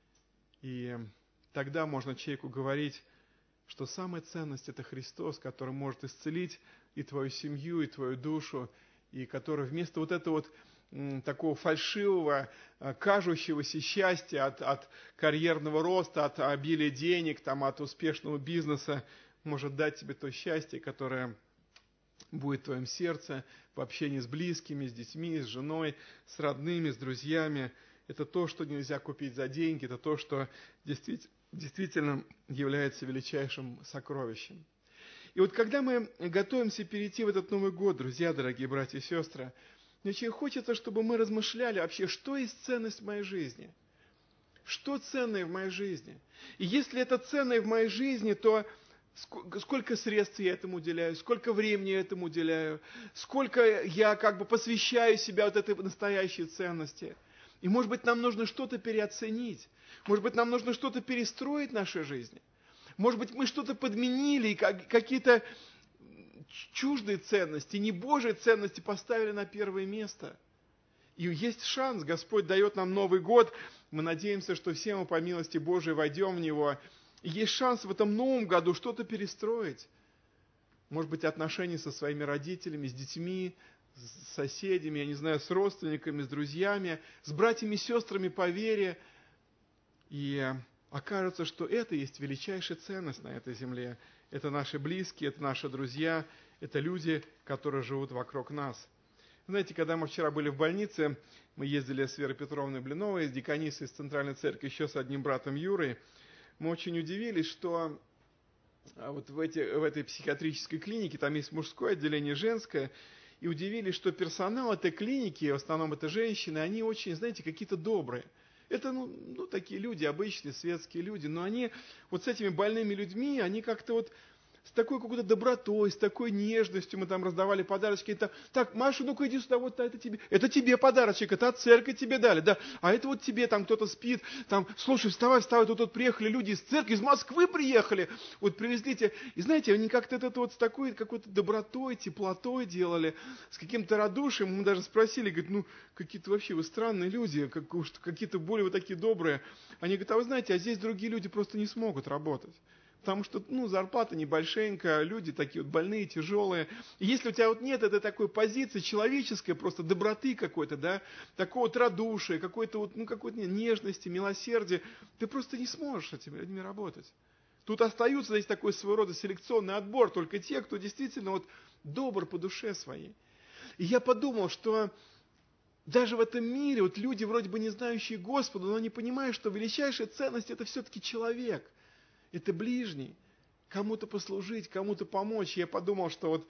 И тогда можно человеку говорить, что самая ценность – это Христос, который может исцелить и твою семью, и твою душу, и который вместо вот этого вот такого фальшивого, кажущегося счастья от, от карьерного роста, от обилия денег, там, от успешного бизнеса, может дать тебе то счастье, которое будет в твоем сердце, в общении с близкими, с детьми, с женой, с родными, с друзьями. Это то, что нельзя купить за деньги, это то, что действительно, действительно является величайшим сокровищем. И вот когда мы готовимся перейти в этот Новый год, друзья, дорогие братья и сестры, мне очень хочется, чтобы мы размышляли вообще, что есть ценность в моей жизни. Что ценное в моей жизни? И если это ценное в моей жизни, то сколько средств я этому уделяю, сколько времени я этому уделяю, сколько я как бы посвящаю себя вот этой настоящей ценности. И может быть нам нужно что-то переоценить, может быть нам нужно что-то перестроить в нашей жизни. Может быть мы что-то подменили, и какие-то чуждые ценности, не Божьи ценности поставили на первое место. И есть шанс, Господь дает нам Новый год, мы надеемся, что все мы по милости Божией войдем в него. И есть шанс в этом новом году что-то перестроить. Может быть, отношения со своими родителями, с детьми, с соседями, я не знаю, с родственниками, с друзьями, с братьями и сестрами по вере. И окажется, что это есть величайшая ценность на этой земле. Это наши близкие, это наши друзья, это люди, которые живут вокруг нас. Знаете, когда мы вчера были в больнице, мы ездили с Верой Петровной Блиновой, с диканисой из Центральной Церкви, еще с одним братом Юрой, мы очень удивились, что вот в, эти, в этой психиатрической клинике, там есть мужское отделение, женское, и удивились, что персонал этой клиники, в основном это женщины, они очень, знаете, какие-то добрые. Это, ну, ну, такие люди, обычные светские люди, но они вот с этими больными людьми, они как-то вот с такой какой-то добротой, с такой нежностью, мы там раздавали подарочки. Это, так, Маша, ну-ка иди сюда, вот это тебе. Это тебе подарочек, это от церкви тебе дали, да. А это вот тебе, там кто-то спит, там, слушай, вставай, вставай, тут вот приехали люди из церкви, из Москвы приехали, вот привезли тебе. И знаете, они как-то это вот с такой какой-то добротой, теплотой делали, с каким-то радушием. Мы даже спросили, говорит, ну, какие-то вообще вы странные люди, как, какие-то более вот такие добрые. Они говорят, а вы знаете, а здесь другие люди просто не смогут работать. Потому что, ну, зарплата небольшенькая, люди такие вот больные, тяжелые. И если у тебя вот нет этой такой позиции человеческой, просто доброты какой-то, да, такого вот радушия, какой-то вот, ну, какой-то нежности, милосердия, ты просто не сможешь с этими людьми работать. Тут остаются, здесь такой своего рода селекционный отбор, только те, кто действительно вот добр по душе своей. И я подумал, что даже в этом мире вот люди, вроде бы не знающие Господа, но они понимают, что величайшая ценность – это все-таки человек. Это ближний, кому-то послужить, кому-то помочь. Я подумал, что вот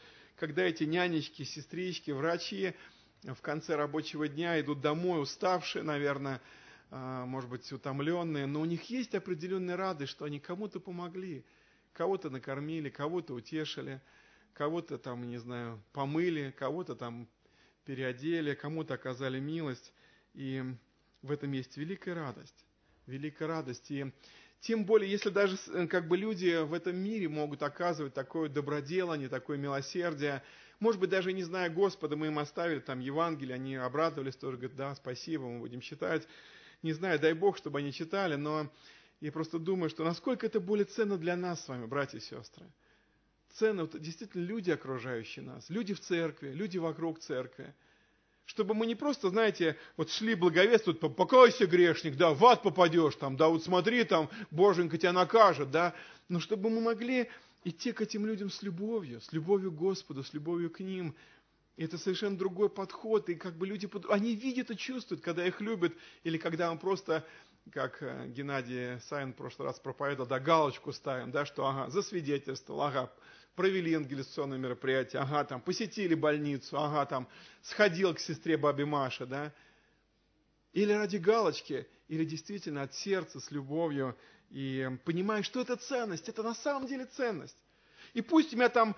когда эти нянечки, сестрички, врачи в конце рабочего дня идут домой, уставшие, наверное, может быть, утомленные, но у них есть определенная радость, что они кому-то помогли, кого-то накормили, кого-то утешили, кого-то там, не знаю, помыли, кого-то там переодели, кому-то оказали милость. И в этом есть великая радость, великая радость. И тем более, если даже как бы люди в этом мире могут оказывать такое доброделание, такое милосердие, может быть, даже не зная Господа, мы им оставили там Евангелие, они обрадовались тоже, говорят, да, спасибо, мы будем читать. Не знаю, дай Бог, чтобы они читали, но я просто думаю, что насколько это более ценно для нас с вами, братья и сестры. Ценно, вот, действительно, люди, окружающие нас, люди в церкви, люди вокруг церкви. Чтобы мы не просто, знаете, вот шли благовествовать, покайся, грешник, да, в ад попадешь, там, да, вот смотри, там, Боженька тебя накажет, да, но чтобы мы могли идти к этим людям с любовью, с любовью к Господу, с любовью к ним. И это совершенно другой подход, и как бы люди, они видят и чувствуют, когда их любят, или когда мы просто, как Геннадий Савин в прошлый раз проповедовал, да, галочку ставим, да, что, ага, засвидетельствовал, ага, провели евангелизационное мероприятие, ага, там, посетили больницу, ага, там, сходил к сестре бабе Маше, да, или ради галочки, или действительно от сердца, с любовью, и понимаешь, что это ценность, это на самом деле ценность. И пусть у меня там,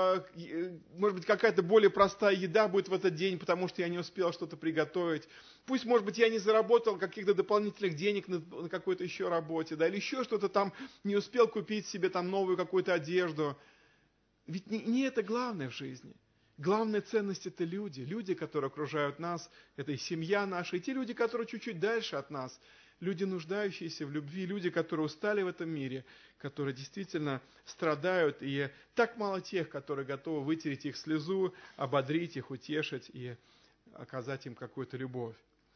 э, может быть, какая-то более простая еда будет в этот день, потому что я не успел что-то приготовить. Пусть, может быть, я не заработал каких-то дополнительных денег на, на какой-то еще работе, да, или еще что-то там, не успел купить себе там новую какую-то одежду. Ведь не, не это главное в жизни. Главная ценность – это люди. Люди, которые окружают нас, это и семья наша, и те люди, которые чуть-чуть дальше от нас. Люди, нуждающиеся в любви, люди, которые устали в этом мире, которые действительно страдают. И так мало тех, которые готовы вытереть их слезу, ободрить их, утешить и оказать им какую-то любовь.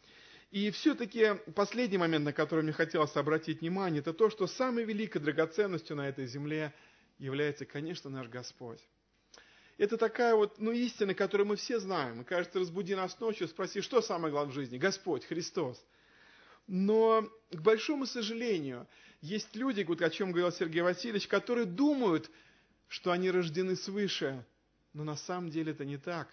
И все-таки последний момент, на который мне хотелось обратить внимание, это то, что самой великой драгоценностью на этой земле является, конечно, наш Господь. Это такая вот, ну, истина, которую мы все знаем. И, кажется, разбуди нас ночью, спроси, что самое главное в жизни? Господь, Христос. Но, к большому сожалению, есть люди, вот о чем говорил Сергей Васильевич, которые думают, что они рождены свыше, но на самом деле это не так.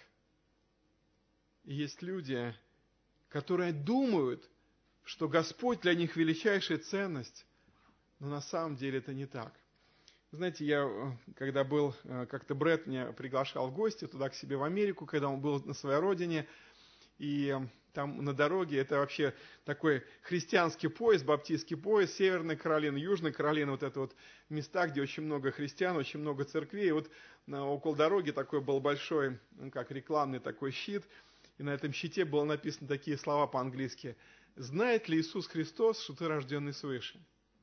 И есть люди, которые думают, что Господь для них величайшая ценность, но на самом деле это не так. Знаете, я, когда был, как-то Брэд меня приглашал в гости туда к себе в Америку, когда он был на своей родине, и там на дороге, это вообще такой христианский пояс, баптистский пояс, Северная Каролина, Южная Каролина, вот это вот места, где очень много христиан, очень много церквей. И вот на, около дороги такой был большой, ну, как рекламный такой щит, и на этом щите было написано такие слова по-английски: «Знает ли Иисус Христос, что ты рожденный свыше?»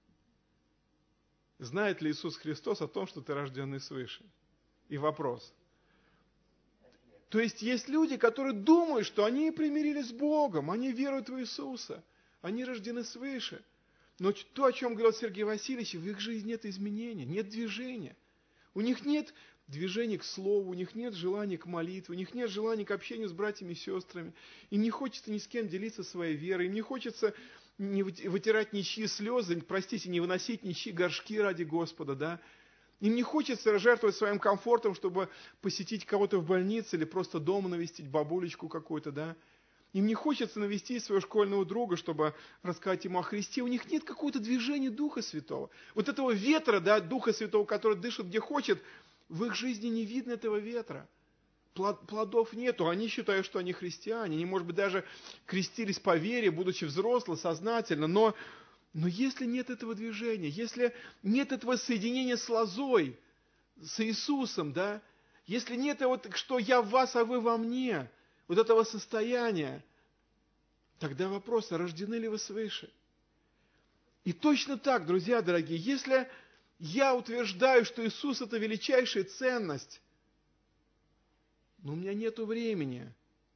Знает ли Иисус Христос о том, что ты рожденный свыше? И вопрос. То есть есть люди, которые думают, что они примирились с Богом, они веруют в Иисуса, они рождены свыше. Но то, о чем говорил Сергей Васильевич, в их жизни нет изменения, нет движения. У них нет движения к слову, у них нет желания к молитве, у них нет желания к общению с братьями и сестрами. Им не хочется ни с кем делиться своей верой, им не хочется не вытирать ничьи слезы, простите, не выносить ничьи горшки ради Господа, да. Им не хочется жертвовать своим комфортом, чтобы посетить кого-то в больнице или просто дома навестить бабулечку какую-то, да. Им не хочется навестить своего школьного друга, чтобы рассказать ему о Христе. У них нет какого-то движения Духа Святого. Вот этого ветра, да, Духа Святого, который дышит где хочет, в их жизни не видно этого ветра. Плодов нету, они считают, что они христиане, они, может быть, даже крестились по вере, будучи взрослые, сознательно, но, но если нет этого движения, если нет этого соединения с лозой, с Иисусом, да, если нет вот, что я в вас, а вы во мне, вот этого состояния, тогда вопрос, а рождены ли вы свыше? И точно так, друзья дорогие, если я утверждаю, что Иисус – это величайшая ценность, но у меня нет времени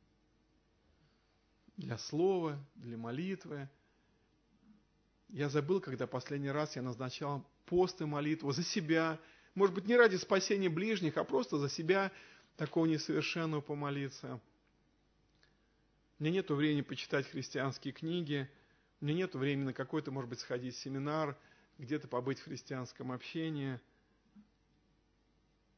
для слова, для молитвы. Я забыл, когда последний раз я назначал пост и молитву за себя. Может быть, не ради спасения ближних, а просто за себя такого несовершенного помолиться. У меня нет времени почитать христианские книги. У меня нет времени на какой-то, может быть, сходить в семинар, где-то побыть в христианском общении.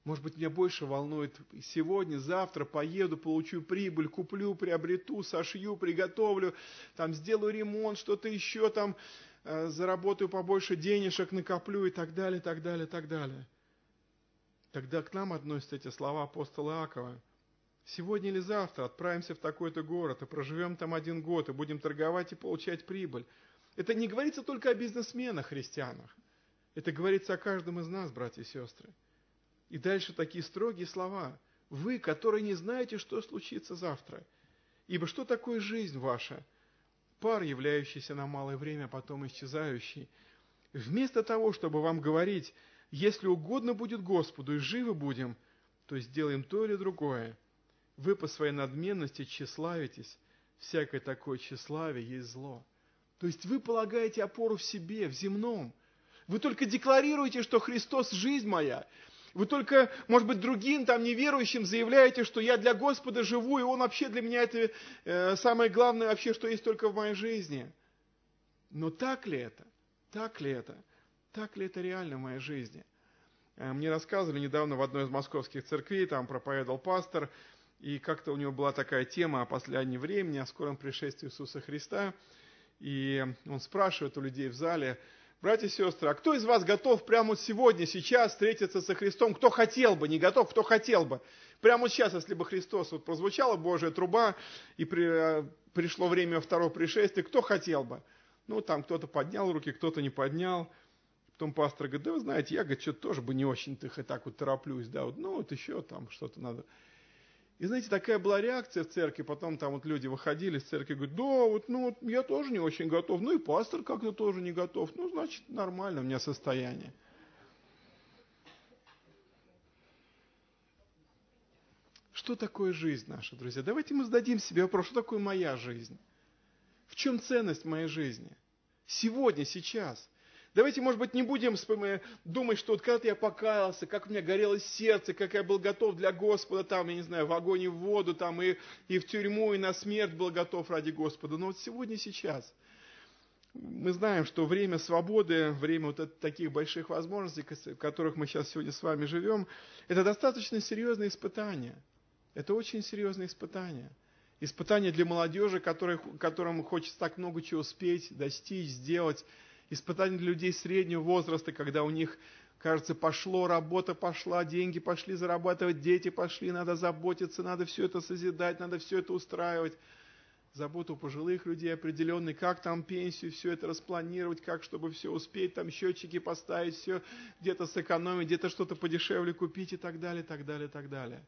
Может быть, меня больше волнует сегодня, завтра поеду, получу прибыль, куплю, приобрету, сошью, приготовлю, там сделаю ремонт, что-то еще там, э, заработаю побольше денежек, накоплю и так далее, так далее, так далее. Тогда к нам относятся эти слова апостола Иакова. Сегодня или завтра отправимся в такой-то город и проживем там один год, и будем торговать и получать прибыль. Это не говорится только о бизнесменах, христианах. Это говорится о каждом из нас, братья и сестры. И дальше такие строгие слова. Вы, которые не знаете, что случится завтра. Ибо что такое жизнь ваша? Пар, являющийся на малое время, потом исчезающий. Вместо того, чтобы вам говорить, если угодно будет Господу и живы будем, то сделаем то или другое. Вы по своей надменности тщеславитесь. Всякое такое тщеславие есть зло. То есть вы полагаете опору в себе, в земном. Вы только декларируете, что Христос – жизнь моя. Вы только, может быть, другим там неверующим заявляете, что я для Господа живу, и Он вообще для меня это э, самое главное вообще, что есть только в моей жизни. Но так ли это? Так ли это? Так ли это реально в моей жизни? Э, мне рассказывали недавно в одной из московских церквей, там проповедовал пастор, и как-то у него была такая тема о последнем времени, о скором пришествии Иисуса Христа. И он спрашивает у людей в зале: братья и сестры, а кто из вас готов прямо вот сегодня, сейчас встретиться со Христом? Кто хотел бы, не готов, кто хотел бы? Прямо вот сейчас, если бы Христос, вот прозвучала Божья труба, и при, пришло время второго пришествия, кто хотел бы? Ну, там кто-то поднял руки, кто-то не поднял. Потом пастор говорит: да вы знаете, я, говорит, что-то тоже бы не очень-то и так вот тороплюсь, да, вот, ну, вот еще там что-то надо. И знаете, такая была реакция в церкви, потом там вот люди выходили из церкви, говорят: да, вот, ну, вот я тоже не очень готов, ну и пастор как-то тоже не готов, ну, значит, нормально у меня состояние. Что такое жизнь наша, друзья? Давайте мы зададим себе вопрос, что такое моя жизнь? В чем ценность моей жизни? Сегодня, сейчас. Давайте, может быть, не будем думать, что вот когда-то я покаялся, как у меня горело сердце, как я был готов для Господа, там, я не знаю, в огонь и в воду, там, и, и в тюрьму, и на смерть был готов ради Господа. Но вот сегодня, сейчас. Мы знаем, что время свободы, время вот таких больших возможностей, в которых мы сейчас сегодня с вами живем, это достаточно серьезное испытание. Это очень серьезное испытание. Испытание для молодежи, которой, которым хочется так много чего успеть, достичь, сделать. Испытание для людей среднего возраста, когда у них, кажется, пошло, работа пошла, деньги пошли зарабатывать, дети пошли, надо заботиться, надо все это созидать, надо все это устраивать. Забота у пожилых людей определенной, как там пенсию, все это распланировать, как, чтобы все успеть, там счетчики поставить, все где-то сэкономить, где-то что-то подешевле купить и так далее, так далее, так далее.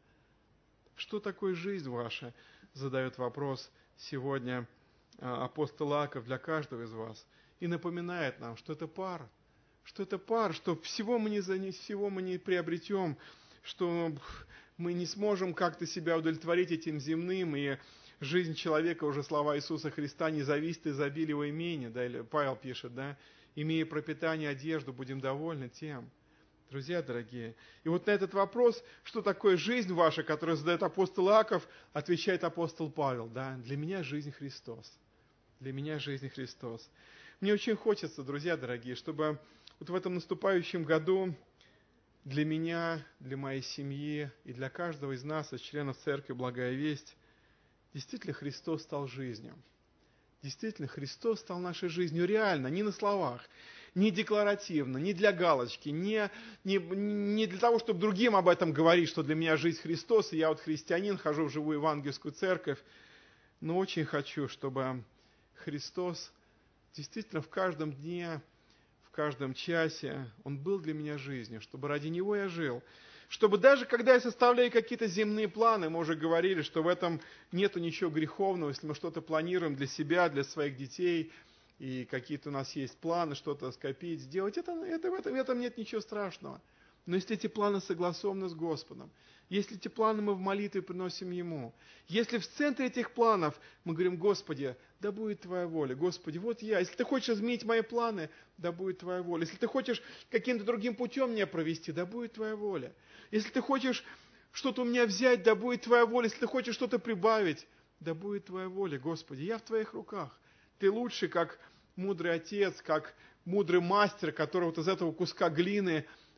Что такое жизнь ваша? Задает вопрос сегодня апостол Иаков для каждого из вас. И напоминает нам, что это пар, что это пар, что всего мы не, всего мы не приобретем, что мы не сможем как-то себя удовлетворить этим земным, и жизнь человека, уже слова Иисуса Христа, не зависит из обилия его имения, да, или Павел пишет, да, имея пропитание, одежду, будем довольны тем. Друзья дорогие, и вот на этот вопрос, что такое жизнь ваша, которую задает апостол Иаков, отвечает апостол Павел, да, для меня жизнь Христос. Для меня жизнь Христос. Мне очень хочется, друзья дорогие, чтобы вот в этом наступающем году для меня, для моей семьи и для каждого из нас, из членов Церкви Благая Весть, действительно Христос стал жизнью. Действительно, Христос стал нашей жизнью реально, не на словах, не декларативно, не для галочки, не, не, не для того, чтобы другим об этом говорить, что для меня жизнь Христос, и я вот христианин, хожу в живую евангельскую церковь, но очень хочу, чтобы Христос действительно в каждом дне, в каждом часе, Он был для меня жизнью, чтобы ради Него я жил. Чтобы даже когда я составляю какие-то земные планы, мы уже говорили, что в этом нету ничего греховного, если мы что-то планируем для себя, для своих детей, и какие-то у нас есть планы, что-то скопить, сделать, это, это, в, этом, в этом нет ничего страшного. Но если эти планы согласованы с Господом, если эти планы мы в молитве приносим Ему, если в центре этих планов мы говорим: Господи, да будет Твоя воля, Господи, вот я, если Ты хочешь изменить мои планы, да будет Твоя воля, если Ты хочешь каким-то другим путем меня провести, да будет Твоя воля, если Ты хочешь что-то у меня взять, да будет Твоя воля, если Ты хочешь что-то прибавить, да будет Твоя воля, Господи, я в Твоих руках. Ты лучше, как мудрый отец, как мудрый мастер, который вот из этого куска глины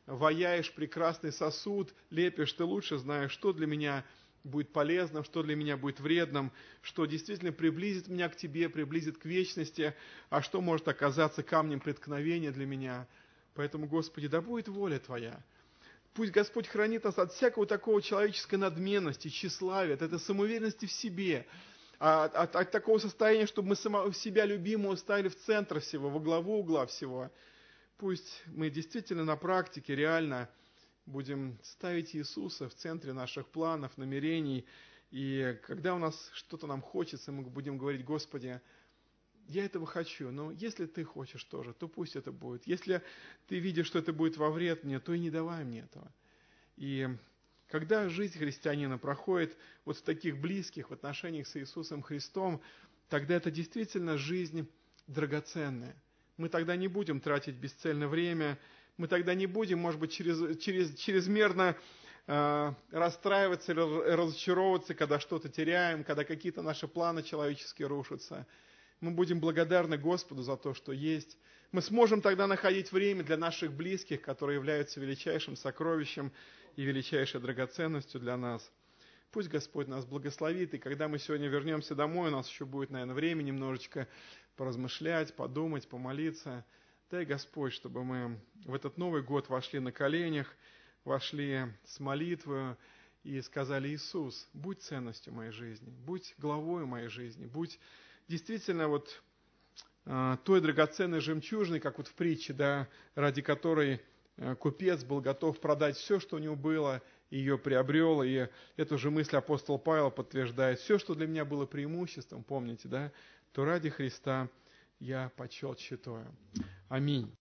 ваяешь прекрасный сосуд, лепишь, ты лучше знаешь, что для меня будет полезным, что для меня будет вредным, что действительно приблизит меня к Тебе, приблизит к вечности, а что может оказаться камнем преткновения для меня. Поэтому, Господи, да будет воля Твоя. Пусть Господь хранит нас от всякого такого человеческой надменности, тщеславия, от этой самоуверенности в себе, от, от, от такого состояния, чтобы мы самого себя любимого ставили в центр всего, во главу угла всего. Пусть мы действительно на практике реально будем ставить Иисуса в центре наших планов, намерений. И когда у нас что-то нам хочется, мы будем говорить: Господи, я этого хочу, но если Ты хочешь тоже, то пусть это будет. Если Ты видишь, что это будет во вред мне, то и не давай мне этого. И когда жизнь христианина проходит вот в таких близких, в отношениях с Иисусом Христом, тогда это действительно жизнь драгоценная. Мы тогда не будем тратить бесцельно время, мы тогда не будем, может быть, через, через, чрезмерно э, расстраиваться или разочаровываться, когда что-то теряем, когда какие-то наши планы человеческие рушатся. Мы будем благодарны Господу за то, что есть. Мы сможем тогда находить время для наших близких, которые являются величайшим сокровищем и величайшей драгоценностью для нас. Пусть Господь нас благословит, и когда мы сегодня вернемся домой, у нас еще будет, наверное, время немножечко поразмышлять, подумать, помолиться. Дай, Господь, чтобы мы в этот Новый год вошли на коленях, вошли с молитвой и сказали: Иисус, будь ценностью моей жизни, будь главой моей жизни, будь действительно вот э, той драгоценной жемчужиной, как вот в притче, да, ради которой э, купец был готов продать все, что у него было, и ее приобрел. И эту же мысль апостол Павел подтверждает: все, что для меня было преимуществом, помните, да, то ради Христа я почел тщетою. Аминь.